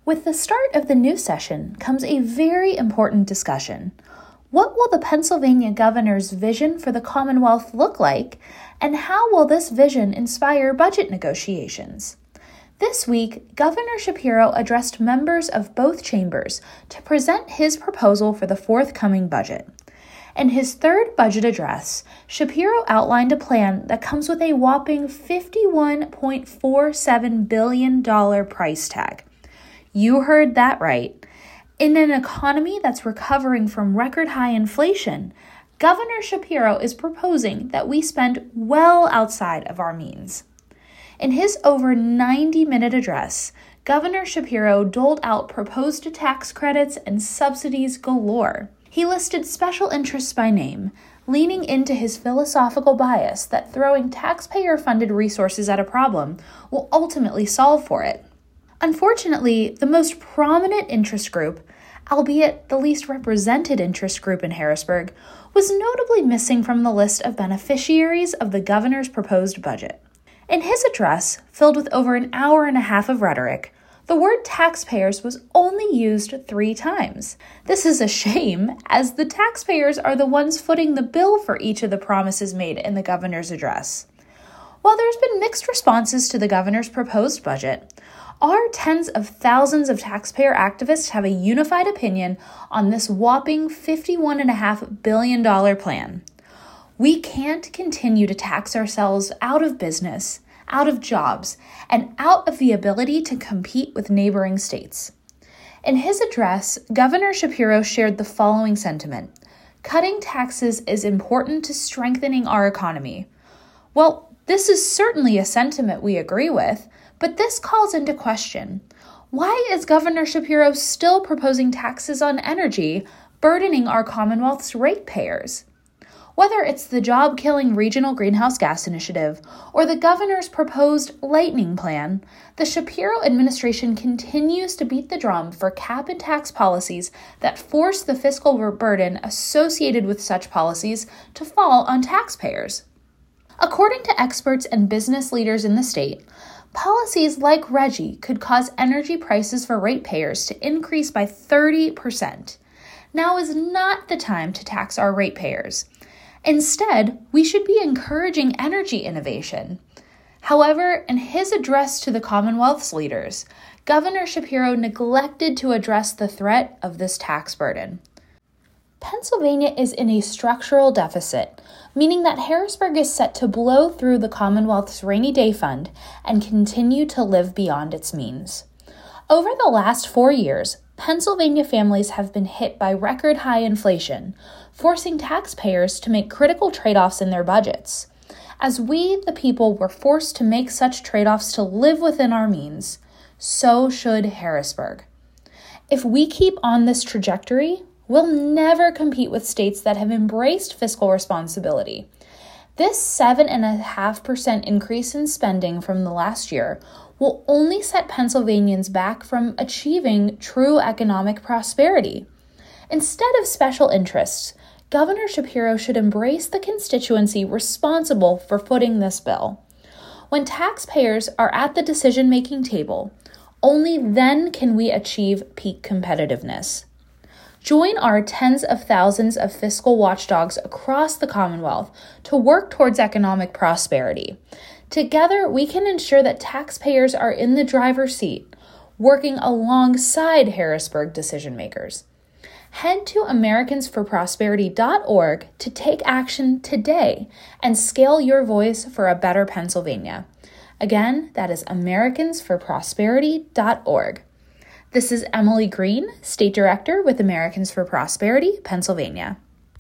With the start of the new session comes a very important discussion. What will the Pennsylvania governor's vision for the Commonwealth look like, and how will this vision inspire budget negotiations? This week, Governor Shapiro addressed members of both chambers to present his proposal for the forthcoming budget. In his third budget address, Shapiro outlined a plan that comes with a whopping $51.47 billion price tag. You heard that right. In an economy that's recovering from record-high inflation, Governor Shapiro is proposing that we spend well outside of our means. In his over 90-minute address, Governor Shapiro doled out proposed tax credits and subsidies galore. He listed special interests by name, leaning into his philosophical bias that throwing taxpayer-funded resources at a problem will ultimately solve for it. Unfortunately, the most prominent interest group, albeit the least represented interest group in Harrisburg, was notably missing from the list of beneficiaries of the governor's proposed budget. In his address, filled with over an hour and a half of rhetoric, the word taxpayers was only used 3 times. This is a shame, as the taxpayers are the ones footing the bill for each of the promises made in the governor's address. While there's been mixed responses to the governor's proposed budget, our tens of thousands of taxpayer activists have a unified opinion on this whopping $51.5 billion plan. We can't continue to tax ourselves out of business, out of jobs, and out of the ability to compete with neighboring states. In his address, Governor Shapiro shared the following sentiment: cutting taxes is important to strengthening our economy. Well, this is certainly a sentiment we agree with, but this calls into question, why is Governor Shapiro still proposing taxes on energy, burdening our Commonwealth's ratepayers? Whether it's the job-killing Regional Greenhouse Gas Initiative or the governor's proposed Lightning Plan, the Shapiro administration continues to beat the drum for cap and tax policies that force the fiscal burden associated with such policies to fall on taxpayers. According to experts and business leaders in the state, policies like RGGI could cause energy prices for ratepayers to increase by 30%. Now is not the time to tax our ratepayers. Instead, we should be encouraging energy innovation. However, in his address to the Commonwealth's leaders, Governor Shapiro neglected to address the threat of this tax burden. Pennsylvania is in a structural deficit, meaning that Harrisburg is set to blow through the Commonwealth's rainy day fund and continue to live beyond its means. Over the last 4 years, Pennsylvania families have been hit by record high inflation, forcing taxpayers to make critical trade-offs in their budgets. As we, the people, were forced to make such trade-offs to live within our means, so should Harrisburg. If we keep on this trajectory, we'll never compete with states that have embraced fiscal responsibility. This 7.5% increase in spending from the last year will only set Pennsylvanians back from achieving true economic prosperity. Instead of special interests, Governor Shapiro should embrace the constituency responsible for footing this bill. When taxpayers are at the decision-making table, only then can we achieve peak competitiveness. Join our tens of thousands of fiscal watchdogs across the Commonwealth to work towards economic prosperity. Together, we can ensure that taxpayers are in the driver's seat, working alongside Harrisburg decision-makers. Head to americansforprosperity.org to take action today and scale your voice for a better Pennsylvania. Again, that is americansforprosperity.org. This is Emily Green, State Director with Americans for Prosperity, Pennsylvania.